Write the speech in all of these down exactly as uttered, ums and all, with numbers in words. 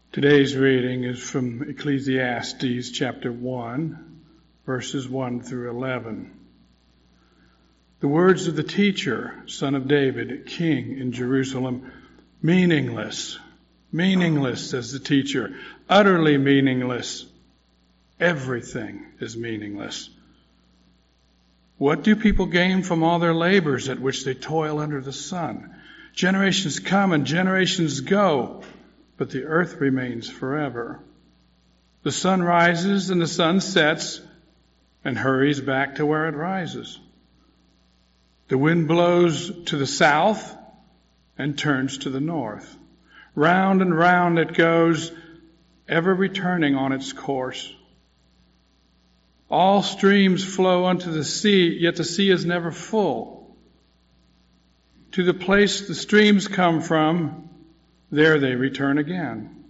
Today's reading is from Ecclesiastes chapter one, verses one through eleven. The words of the teacher, son of David, king in Jerusalem, meaningless, meaningless, says the teacher, utterly meaningless. Everything is meaningless. What do people gain from all their labors at which they toil under the sun? Generations come and generations go, but the earth remains forever. The sun rises and the sun sets and hurries back to where it rises. The wind blows to the south and turns to the north. Round and round it goes, ever returning on its course. All streams flow unto the sea, yet the sea is never full. To the place the streams come from, there they return again.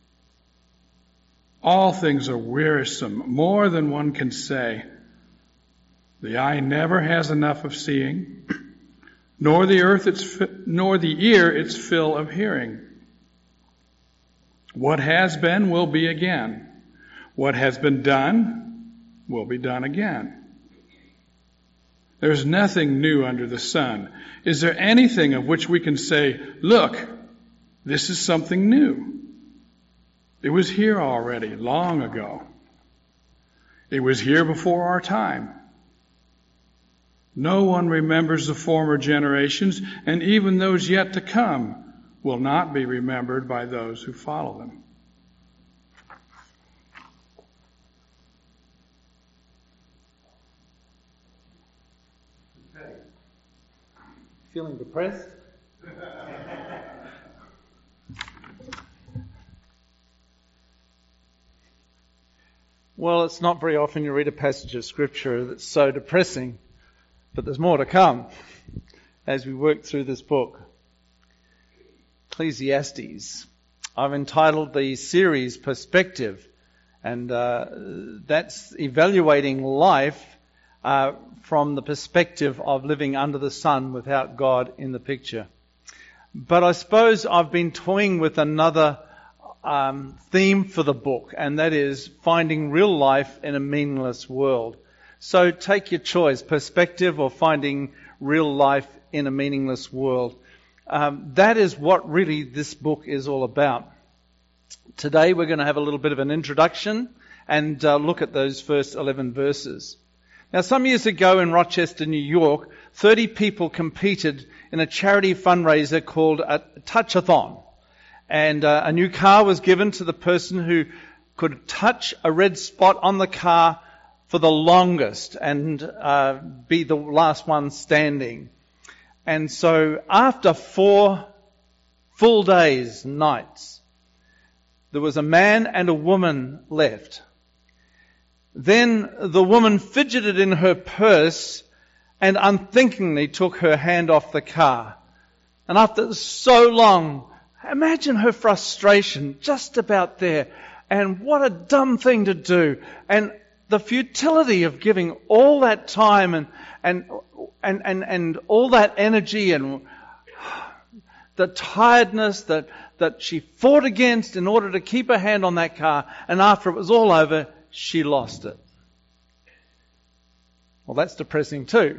All things are wearisome, more than one can say. The eye never has enough of seeing, nor the earth its nor the ear its fill of hearing. What has been will be again. What has been done will be done again. There's nothing new under the sun. Is there anything of which we can say, look, this is something new? It was here already, long ago. It was here before our time. No one remembers the former generations, and even those yet to come will not be remembered by those who follow them. Okay. Feeling depressed? Well, it's not very often you read a passage of Scripture that's so depressing, but there's more to come as we work through this book. Ecclesiastes. I've entitled the series Perspective, and uh, that's evaluating life uh, from the perspective of living under the sun without God in the picture. But I suppose I've been toying with another Um, theme for the book, and that is finding real life in a meaningless world. So take your choice, perspective or finding real life in a meaningless world. Um, that is what really this book is all about. Today we're going to have a little bit of an introduction and uh, look at those first eleven verses. Now, some years ago in Rochester, New York, thirty people competed in a charity fundraiser called a Touch-a-thon. And uh, a new car was given to the person who could touch a red spot on the car for the longest and uh, be the last one standing. And so after four full days, nights, there was a man and a woman left. Then the woman fidgeted in her purse and unthinkingly took her hand off the car. And after so long, imagine her frustration just about there, and what a dumb thing to do, and the futility of giving all that time and and and and, and all that energy and the tiredness that that she fought against in order to keep her hand on that car, and after it was all over, she lost it. Well, that's depressing too.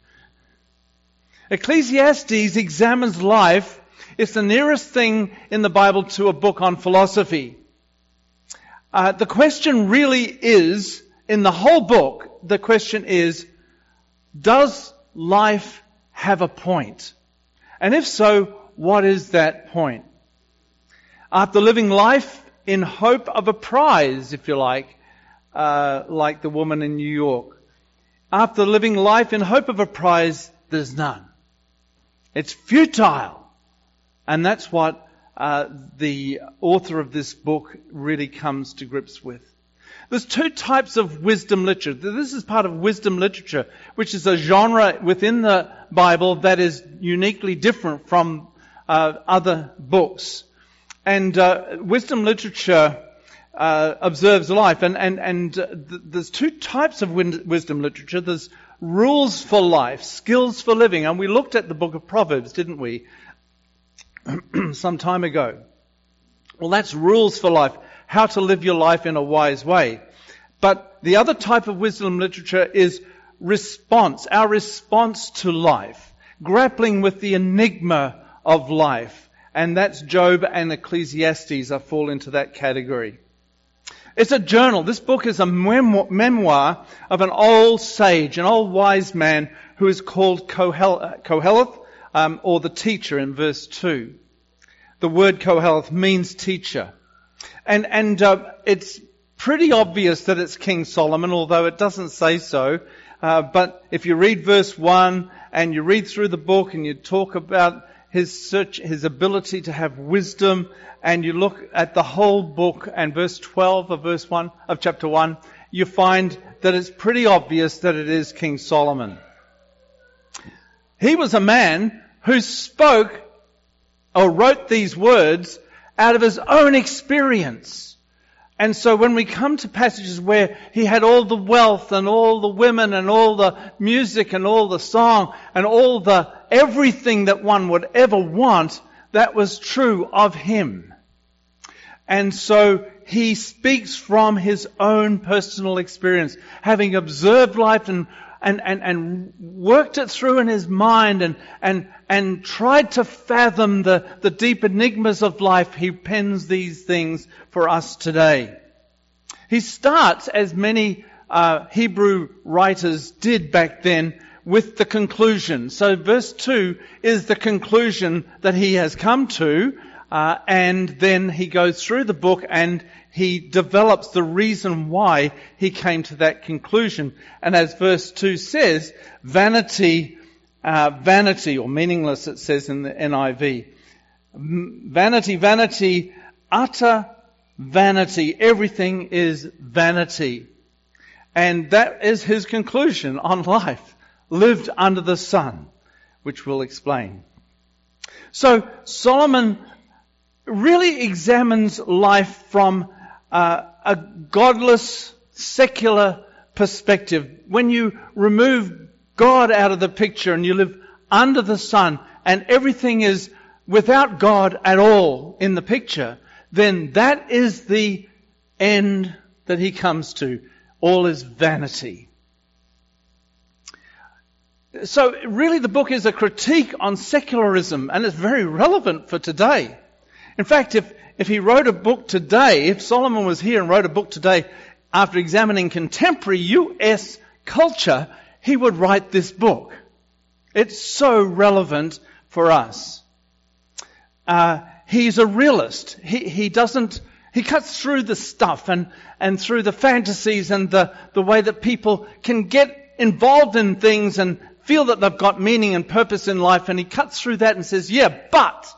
Ecclesiastes examines life. It's the nearest thing in the Bible to a book on philosophy. Uh, the question really is, in the whole book, the question is, does life have a point? And if so, what is that point? After living life in hope of a prize, if you like, uh, like the woman in New York, after living life in hope of a prize, there's none. It's futile. And that's what uh, the author of this book really comes to grips with. There's two types of wisdom literature. This is part of wisdom literature, which is a genre within the Bible that is uniquely different from uh, other books. And uh, wisdom literature uh, observes life. And, and, and uh, th- there's two types of win- wisdom literature. There's rules for life, skills for living. And we looked at the book of Proverbs, didn't we? Some time ago. Well, that's rules for life, how to live your life in a wise way. But the other type of wisdom literature is response, our response to life, grappling with the enigma of life. And that's Job and Ecclesiastes. I fall into that category. It's a journal. This book is a memoir of an old sage, an old wise man who is called Koheleth, Koheleth um, or the teacher in verse two. The word Koheleth means teacher. And, and uh, it's pretty obvious that it's King Solomon, although it doesn't say so. Uh, but if you read verse one and you read through the book and you talk about his search, his ability to have wisdom, and you look at the whole book and verse twelve of verse one of chapter one, you find that it's pretty obvious that it is King Solomon. He was a man who spoke or wrote these words out of his own experience. And so when we come to passages where he had all the wealth and all the women and all the music and all the song and all the everything that one would ever want, that was true of him. And so he speaks from his own personal experience, having observed life and and and, and worked it through in his mind and and and tried to fathom the, the deep enigmas of life. He pens these things for us today. He starts, as many uh, Hebrew writers did back then, with the conclusion. So verse two is the conclusion that he has come to, uh, and then he goes through the book and he develops the reason why he came to that conclusion. And as verse two says, vanity, uh, vanity, or meaningless it says in the N I V. Vanity, vanity, utter vanity. Everything is vanity. And that is his conclusion on life. Lived under the sun, which we'll explain. So Solomon really examines life from uh, a godless, secular perspective. When you remove God out of the picture and you live under the sun and everything is without God at all in the picture, then that is the end that he comes to. All is vanity. So really the book is a critique on secularism, and it's very relevant for today. In fact, if, if he wrote a book today, if Solomon was here and wrote a book today after examining contemporary U S culture, he would write this book. It's so relevant for us. Uh, he's a realist. He, he doesn't, he cuts through the stuff and, and through the fantasies and the, the way that people can get involved in things and feel that they've got meaning and purpose in life, and he cuts through that and says, yeah, but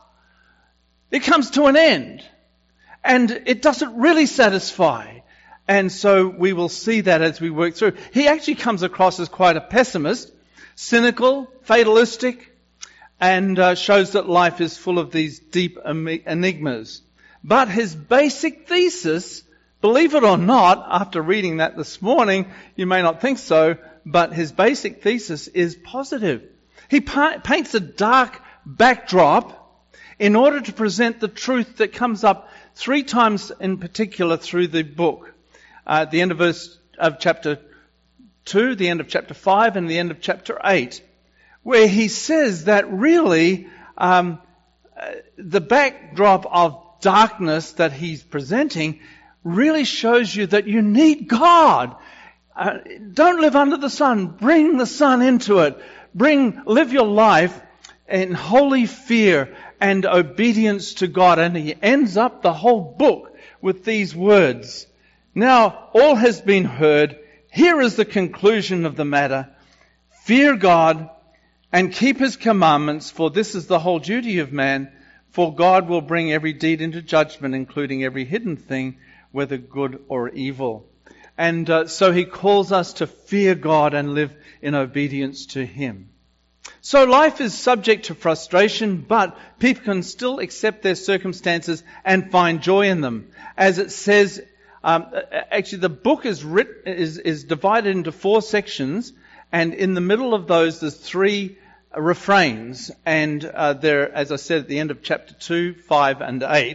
it comes to an end. And it doesn't really satisfy. And so we will see that as we work through. He actually comes across as quite a pessimist, cynical, fatalistic, and uh, shows that life is full of these deep enigmas. But his basic thesis, believe it or not, after reading that this morning, you may not think so, but his basic thesis is positive. He pa- paints a dark backdrop in order to present the truth that comes up three times in particular through the book. Uh, at the end of verse of chapter two, the end of chapter five, and the end of chapter eight, where he says that really um, uh, the backdrop of darkness that he's presenting really shows you that you need God. Uh, don't live under the sun. Bring the sun into it. Bring, live your life in holy fear and obedience to God. And he ends up the whole book with these words. Now, all has been heard. Here is the conclusion of the matter. Fear God and keep his commandments, for this is the whole duty of man. For God will bring every deed into judgment, including every hidden thing, whether good or evil. And uh, so he calls us to fear God and live in obedience to him. So life is subject to frustration, but people can still accept their circumstances and find joy in them. As it says, um, actually the book is, writ- is, is divided into four sections, and in the middle of those there's three refrains, and uh, they're, as I said, at the end of chapter two, five, and eight.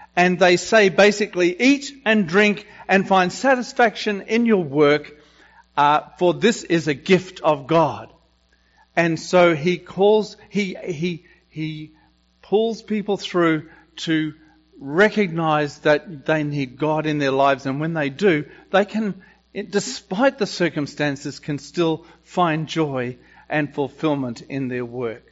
And they say basically, eat and drink and find satisfaction in your work, uh, for this is a gift of God. And so he calls, he, he, he pulls people through to recognize that they need God in their lives. And when they do, they can, despite the circumstances, can still find joy and fulfillment in their work.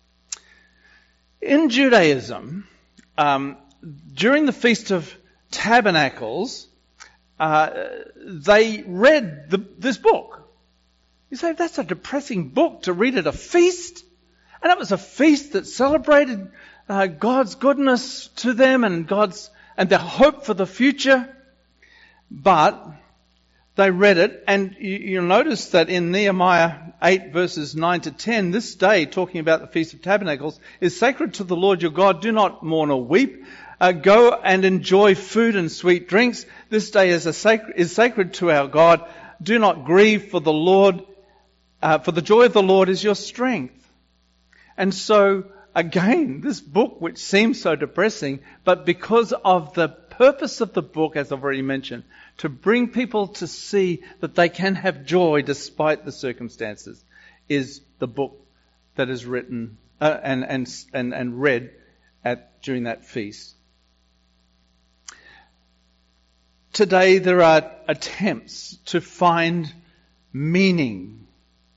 In Judaism, um, during the Feast of Tabernacles, uh, they read the, this book. You say, that's a depressing book to read at a feast. And it was a feast that celebrated uh, God's goodness to them and God's and their hope for the future. But they read it, and you, you'll notice that in Nehemiah eight verses nine to ten, this day, talking about the Feast of Tabernacles, is sacred to the Lord your God. Do not mourn or weep. Uh, go and enjoy food and sweet drinks. This day is, a sacred, is sacred to our God. Do not grieve, for the Lord, uh, for the joy of the Lord is your strength. And so, again, this book, which seems so depressing, but because of the purpose of the book, as I've already mentioned, to bring people to see that they can have joy despite the circumstances, is the book that is written uh, and, and and and read at during that feast. Today there are attempts to find meaning,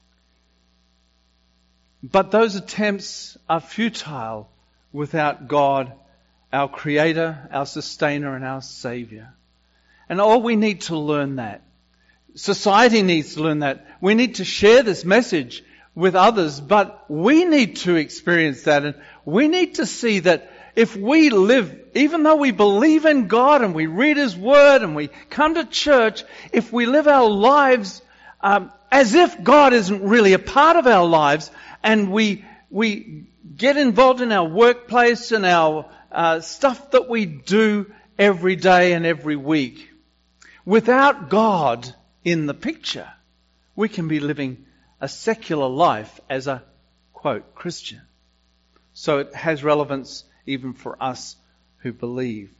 but those attempts are futile without God, our Creator, our Sustainer, and our Saviour. And all we need to learn that. Society needs to learn that. We need to share this message with others, but we need to experience that. And we need to see that if we live, even though we believe in God and we read His Word and we come to church, if we live our lives um, as if God isn't really a part of our lives, and we we get involved in our workplace and our uh, stuff that we do every day and every week, without God in the picture, we can be living a secular life as a, quote, Christian. So it has relevance even for us who believe.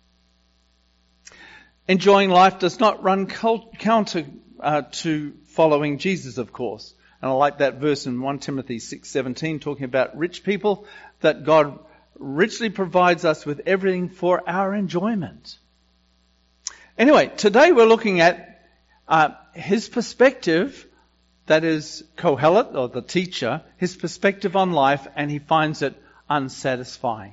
Enjoying life does not run counter uh, to following Jesus, of course. And I like that verse in First Timothy six seventeen, talking about rich people, that God richly provides us with everything for our enjoyment. Anyway, today we're looking at uh, his perspective, that is Kohelet, or the teacher, his perspective on life, and he finds it unsatisfying.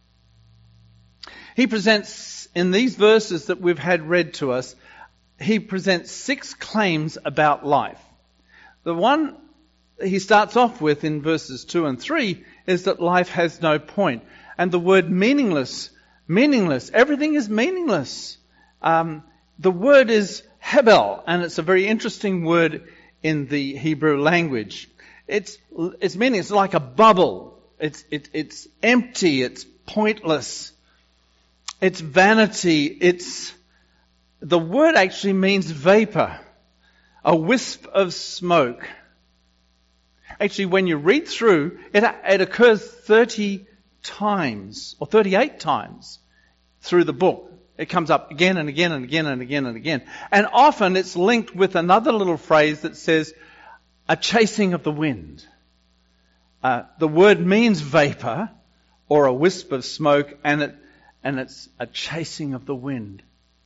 He presents, in these verses that we've had read to us, he presents six claims about life. The one he starts off with in verses two and three is that life has no point. And the word meaningless, meaningless, everything is meaningless. Um, the word is hebel, and it's a very interesting word in the Hebrew language. It's it's meaning it's like a bubble. It's it, it's empty. It's pointless. It's vanity. It's the word actually means vapor, a wisp of smoke. Actually, when you read through, it it occurs thirty times or thirty-eight times through the book. It comes up again and again and again and again and again. And often it's linked with another little phrase that says, a chasing of the wind. Uh, the word means vapor or a wisp of smoke, and it and it's a chasing of the wind.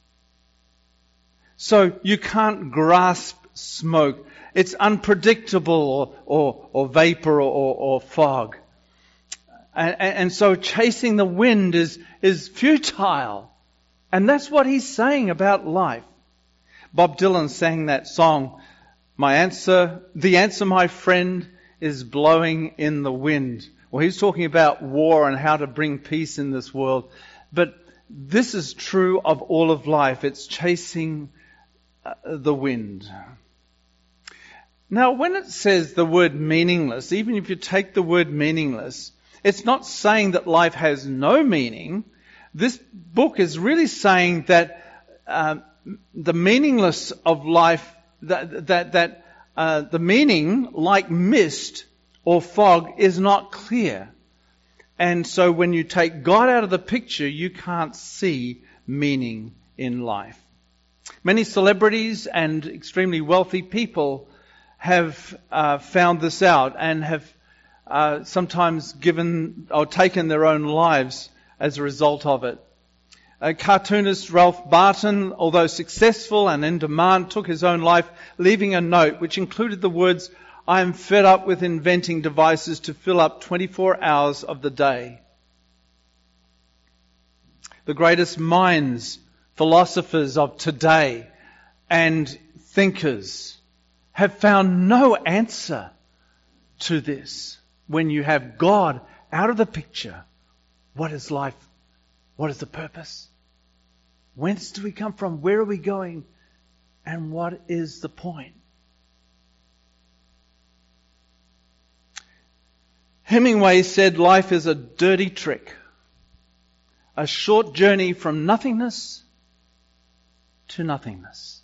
So you can't grasp smoke. It's unpredictable or or, or vapor or, or, or fog. And, and so chasing the wind is is futile. And that's what he's saying about life. Bob Dylan sang that song, My answer, the answer, my friend, is blowing in the wind. Well, he's talking about war and how to bring peace in this world. But this is true of all of life. It's chasing uh, the wind. Now, when it says the word meaningless, even if you take the word meaningless, it's not saying that life has no meaning. This book is really saying that uh, the meaningless of life, that that, that uh, the meaning, like mist or fog, is not clear. And so when you take God out of the picture, you can't see meaning in life. Many celebrities and extremely wealthy people have uh, found this out and have uh, sometimes given or taken their own lives as a result of it. Uh, cartoonist Ralph Barton, although successful and in demand, took his own life, leaving a note which included the words, "I am fed up with inventing devices to fill up twenty-four hours of the day." The greatest minds, philosophers of today, and thinkers have found no answer to this. When you have God out of the picture, what is life? What is the purpose? Whence do we come from? Where are we going? And what is the point? Hemingway said life is a dirty trick, a short journey from nothingness to nothingness.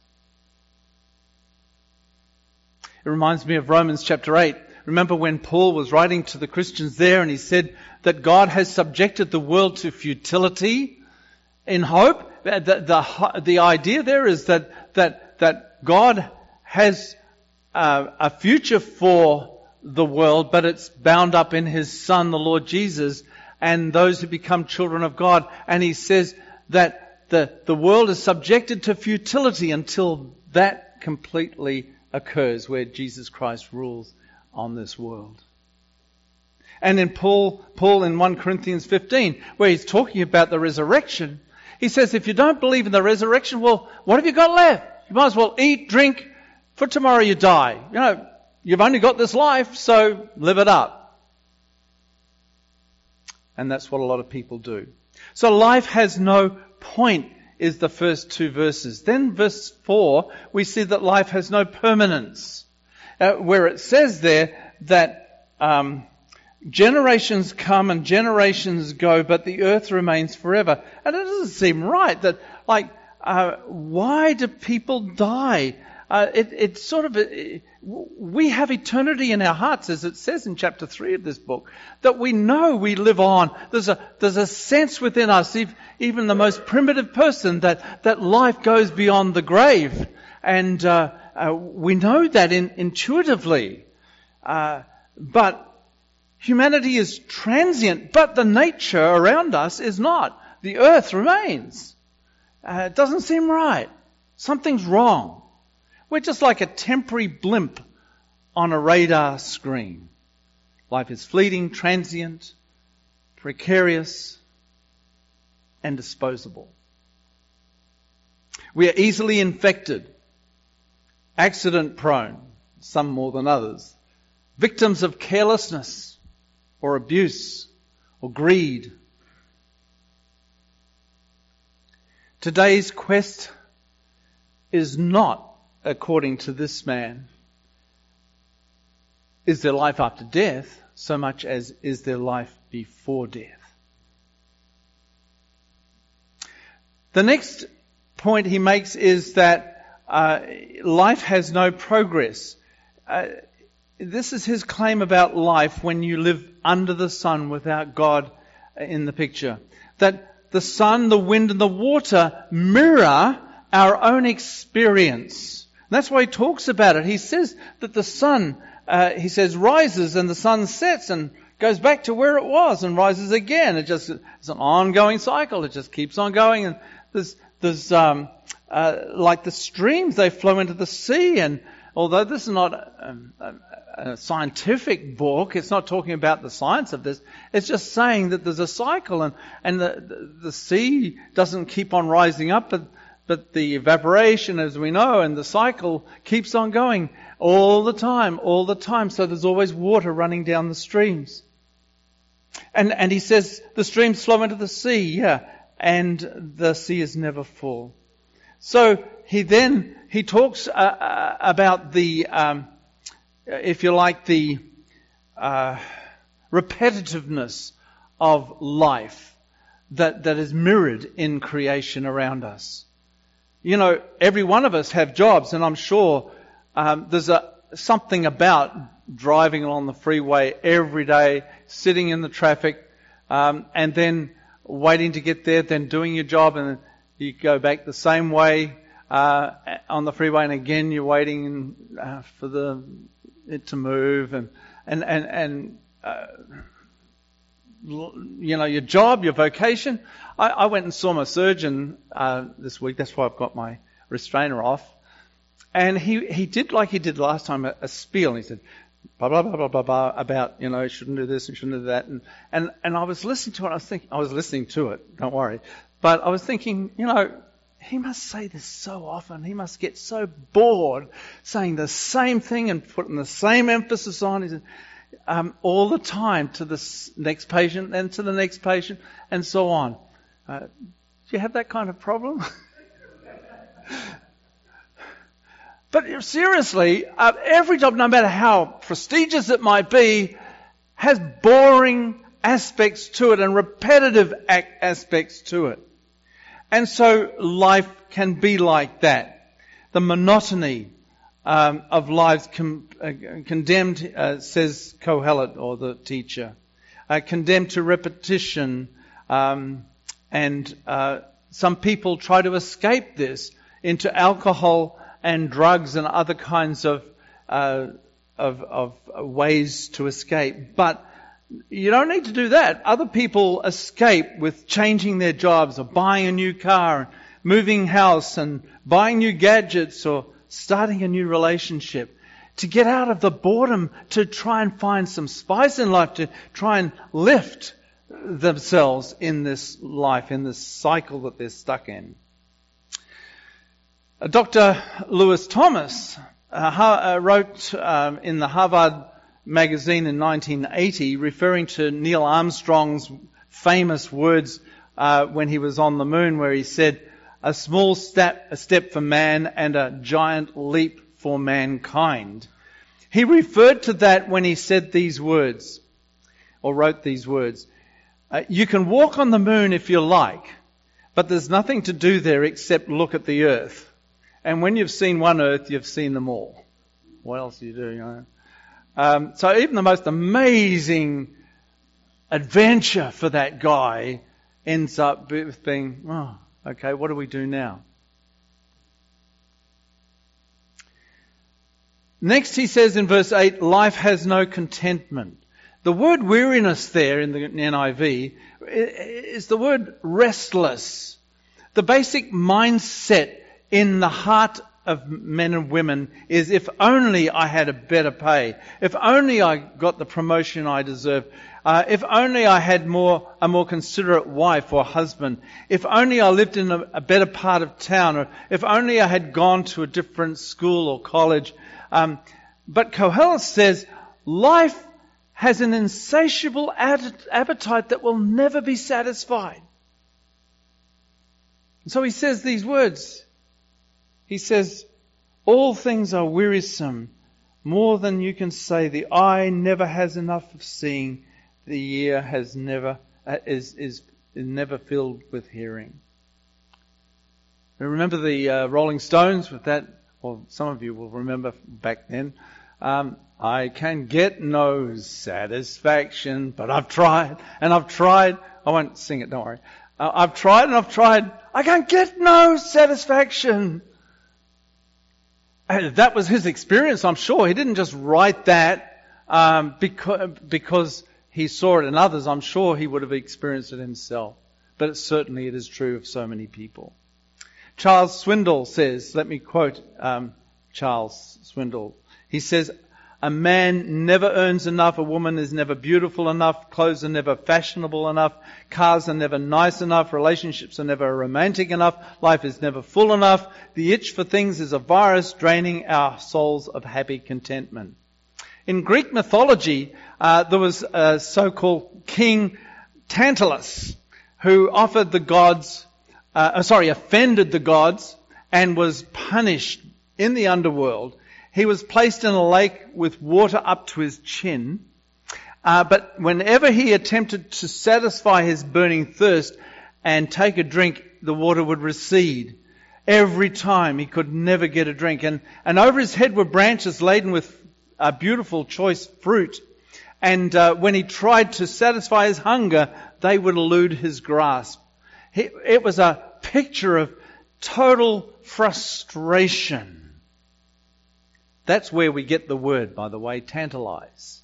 It reminds me of Romans chapter eight. Remember when Paul was writing to the Christians there and he said that God has subjected the world to futility in hope? The, the, the idea there is that, that, that God has uh, a future for the world, but it's bound up in His Son, the Lord Jesus, and those who become children of God. And He says that the, the world is subjected to futility until that completely occurs, where Jesus Christ rules on this world. And in Paul, Paul in First Corinthians fifteen, where he's talking about the resurrection, he says, if you don't believe in the resurrection, well, what have you got left? You might as well eat, drink, for tomorrow you die. You know, you've only got this life, so live it up. And that's what a lot of people do. So life has no point, is the first two verses. Then verse four, we see that life has no permanence. Uh, where it says there that um, generations come and generations go, but the earth remains forever. And it doesn't seem right that, like, uh, why do people die? Uh, it, it's sort of, a, we have eternity in our hearts, as it says in chapter three of this book, that we know we live on. There's a, there's a sense within us, even the most primitive person, that, that life goes beyond the grave. And uh, uh, we know that in, intuitively. Uh, but humanity is transient, but the nature around us is not. The earth remains. Uh, it doesn't seem right. Something's wrong. We're just like a temporary blimp on a radar screen. Life is fleeting, transient, precarious, and disposable. We are easily infected, accident prone, some more than others, victims of carelessness or abuse or greed. Today's quest is not, according to this man, is there life after death, so much as is there life before death. The next point he makes is that uh, life has no progress. Uh, this is his claim about life when you live under the sun without God in the picture. That the sun, the wind, and the water mirror our own experience. And that's why he talks about it. He says that the sun, uh, he says, rises and the sun sets and goes back to where it was and rises again. It just, it's an ongoing cycle. It just keeps on going. And there's, there's, um, uh, like the streams, they flow into the sea. And although this is not a, a, a scientific book, it's not talking about the science of this. It's just saying that there's a cycle, and, and the, the, the sea doesn't keep on rising up, but, but the evaporation, as we know, and the cycle keeps on going all the time, all the time. So there's always water running down the streams. And, and he says the streams flow into the sea, yeah, and the sea is never full. So he then, he talks uh, uh, about the, um, if you like, the uh, repetitiveness of life that, that is mirrored in creation around us. You know, every one of us have jobs, and I'm sure um, there's a, something about driving along the freeway every day, sitting in the traffic, um, and then waiting to get there, then doing your job, and you go back the same way uh, on the freeway, and again you're waiting uh, for the it to move, and and and and uh, you know, your job, your vocation. I, I went and saw my surgeon uh, this week. That's why I've got my restrainer off. And he, he did like he did last time, a, a spiel. He said, blah, blah, blah, blah, blah, blah, about, you know, shouldn't do this and shouldn't do that. And, and, and I was listening to it. I was thinking, I was listening to it. Don't worry. But I was thinking, you know, he must say this so often. He must get so bored saying the same thing and putting the same emphasis on. He said, um, all the time to the next patient and to the next patient and so on. Uh, do you have that kind of problem? But seriously, uh, every job, no matter how prestigious it might be, has boring aspects to it and repetitive ac- aspects to it. And so life can be like that. The monotony um, of lives com- uh, condemned, uh, says Kohelet, or the teacher, uh, condemned to repetition. Um, and uh, some people try to escape this into alcohol and drugs and other kinds of, uh, of of ways to escape. But you don't need to do that. Other people escape with changing their jobs, or buying a new car, moving house, and buying new gadgets, or starting a new relationship, to get out of the boredom, to try and find some spice in life, to try and lift themselves in this life, in this cycle that they're stuck in. Doctor Lewis Thomas uh, wrote um, in the Harvard magazine in nineteen eighty, referring to Neil Armstrong's famous words uh, when he was on the moon, where he said, "A small step, a step for man and a giant leap for mankind." He referred to that when he said these words, or wrote these words, uh, "You can walk on the moon if you like, but there's nothing to do there except look at the earth. And when you've seen one earth, you've seen them all." What else do you do, you know? Um, so even the most amazing adventure for that guy ends up with being, oh, okay, what do we do now? Next he says in verse eight, life has no contentment. The word weariness there in the N I V is the word restless. The basic mindset in the heart of men and women is, if only I had a better pay, if only I got the promotion I deserve, uh, if only I had more a more considerate wife or husband, if only I lived in a, a better part of town, or if only I had gone to a different school or college. Um, but Kohelet says life has an insatiable appetite that will never be satisfied. And so he says these words. He says, all things are wearisome, more than you can say. The eye never has enough of seeing. The ear has never uh, is, is is never filled with hearing. Remember the uh, Rolling Stones with that? Well, some of you will remember back then. Um, I can get no satisfaction, but I've tried and I've tried. I won't sing it, don't worry. Uh, I've tried and I've tried. I can get no satisfaction. That was his experience, I'm sure. He didn't just write that um, because, because he saw it in others. I'm sure he would have experienced it himself. But it, certainly it is true of so many people. Charles Swindoll says, let me quote um, Charles Swindoll. He says, a man never earns enough, a woman is never beautiful enough, clothes are never fashionable enough, cars are never nice enough, relationships are never romantic enough, life is never full enough. The itch for things is a virus draining our souls of happy contentment. In Greek mythology, uh, there was a so-called King Tantalus who offered the gods, uh, sorry, offended the gods and was punished in the underworld. He was placed in a lake with water up to his chin. Uh, but whenever he attempted to satisfy his burning thirst and take a drink, the water would recede. Every time he could never get a drink. And, and over his head were branches laden with uh, beautiful choice fruit. And uh, when he tried to satisfy his hunger, they would elude his grasp. He, it was a picture of total frustration. That's where we get the word, by the way, tantalize.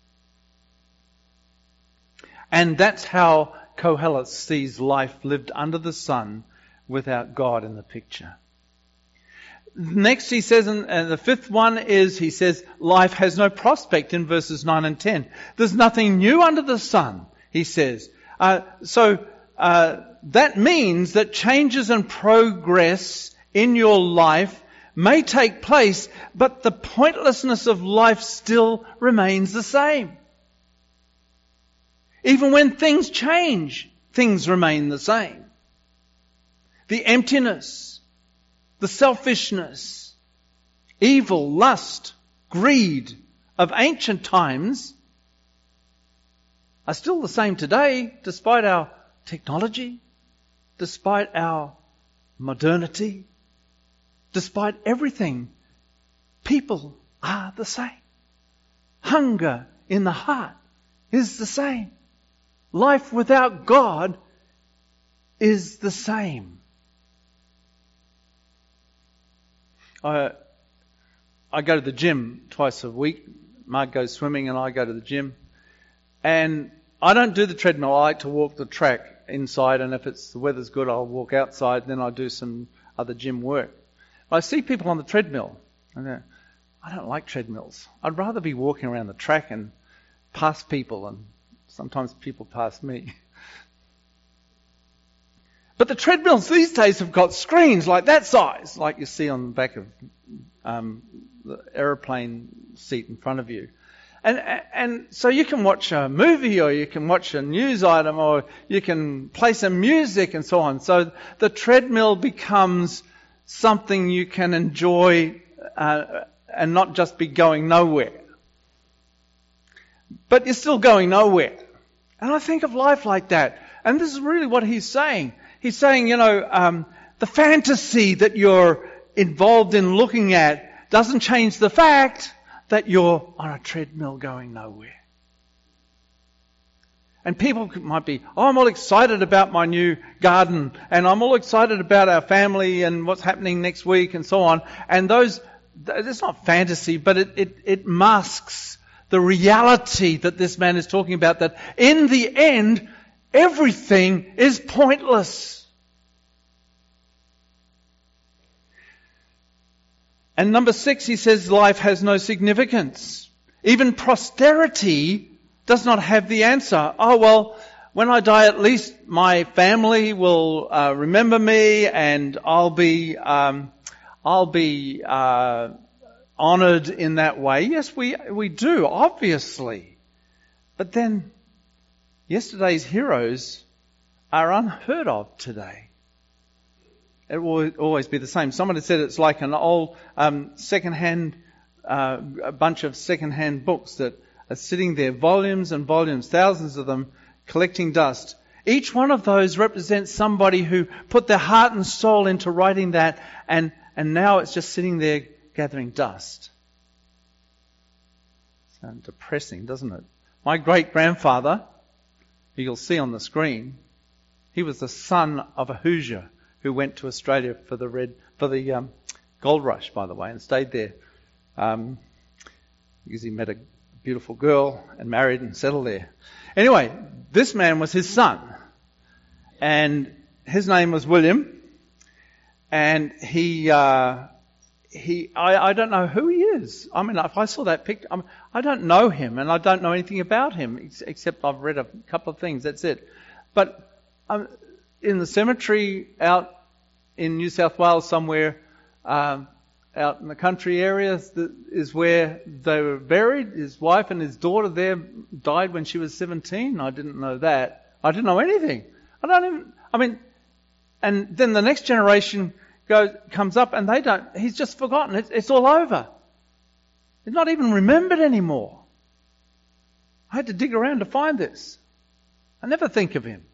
And that's how Kohelet sees life lived under the sun without God in the picture. Next he says, and the fifth one is, he says, life has no prospect in verses nine and ten. There's nothing new under the sun, he says. Uh, so uh, that means that changes and progress in your life may take place, but the pointlessness of life still remains the same. Even when things change, things remain the same. The emptiness, the selfishness, evil, lust, greed of ancient times are still the same today, despite our technology, despite our modernity, despite everything. People are the same. Hunger in the heart is the same. Life without God is the same. I, I go to the gym twice a week. Mark goes swimming and I go to the gym. And I don't do the treadmill. I like to walk the track inside, and if it's the weather's good, I'll walk outside, and then I'll do some other gym work. But I see people on the treadmill. And I, I don't like treadmills. I'd rather be walking around the track and past people, and sometimes people pass me. But the treadmills these days have got screens like that size, like you see on the back of um, the aeroplane seat in front of you. And and so you can watch a movie, or you can watch a news item, or you can play some music and so on. So the treadmill becomes something you can enjoy uh, and not just be going nowhere. But you're still going nowhere. And I think of life like that. And this is really what he's saying. He's saying, you know, um, the fantasy that you're involved in looking at doesn't change the fact that you're on a treadmill going nowhere. And people might be, oh, I'm all excited about my new garden, and I'm all excited about our family and what's happening next week and so on. And those, it's not fantasy, but it, it, it masks the reality that this man is talking about, that in the end, everything is pointless. And number six, he says life has no significance. Even posterity does not have the answer. Oh, well, when I die, at least my family will uh, remember me, and I'll be, um, I'll be uh, honoured in that way. Yes, we we do, obviously. But then, yesterday's heroes are unheard of today. It will always be the same. Someone had said it's like an old um, second-hand, uh, a bunch of second-hand books that are sitting there, volumes and volumes, thousands of them, collecting dust. Each one of those represents somebody who put their heart and soul into writing that, and, and now it's just sitting there gathering dust. Sounds depressing, doesn't it? My great-grandfather, who you'll see on the screen, he was the son of a Hoosier who went to Australia for the red for the um, gold rush, by the way, and stayed there um, because he met a beautiful girl and married and settled there. Anyway, this man was his son, and his name was William, and he uh, he I, I don't know who he is. I mean, if I saw that picture, I, mean, I don't know him, and I don't know anything about him ex- except I've read a couple of things. That's it. But um, in the cemetery out in New South Wales somewhere, um, out in the country areas, is where they were buried. His wife and his daughter there died when she was seventeen. I didn't know that. I didn't know anything. I don't even, I mean, and then the next generation goes, comes up and they don't, he's just forgotten. It's, it's all over. He's not even remembered anymore. I had to dig around to find this. I never think of him.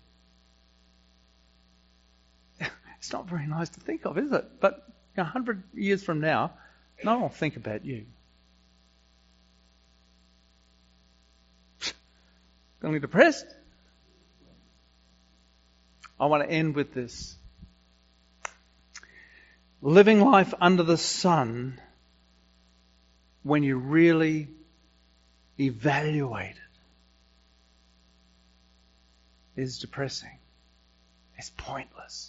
It's not very nice to think of, is it? But a hundred years from now, no one will think about you. feeling depressed? I want to end with this. Living life under the sun, when you really evaluate it, is depressing. It's pointless.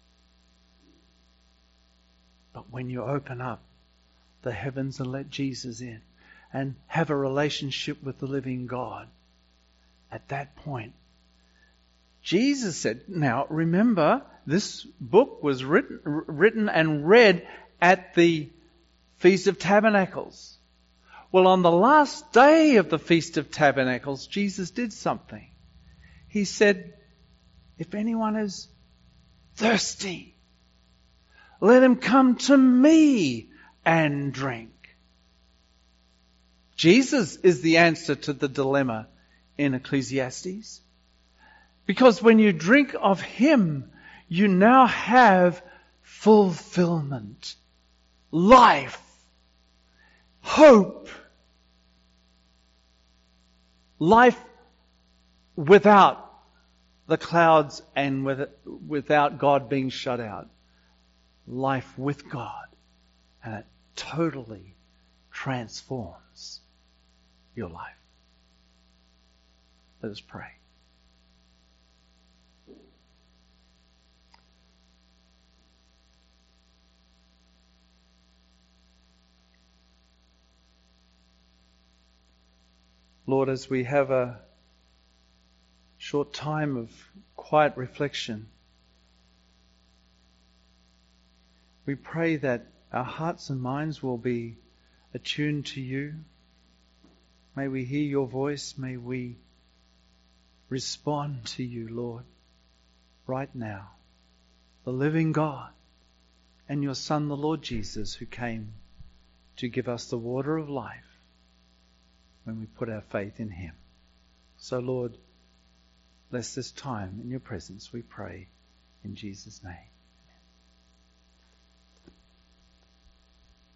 But when you open up the heavens and let Jesus in and have a relationship with the living God, at that point, Jesus said, now remember, this book was written, written and read at the Feast of Tabernacles. Well, on the last day of the Feast of Tabernacles, Jesus did something. He said, if anyone is thirsty, let him come to me and drink. Jesus is the answer to the dilemma in Ecclesiastes. Because when you drink of Him, you now have fulfillment, life, hope, life without the clouds and with, without God being shut out. Life with God. And it totally transforms your life. Let us pray. Lord, as we have a short time of quiet reflection, we pray that our hearts and minds will be attuned to You. May we hear Your voice. May we respond to You, Lord, right now. The living God and Your Son, the Lord Jesus, who came to give us the water of life when we put our faith in Him. So, Lord, bless this time in Your presence, we pray in Jesus' name.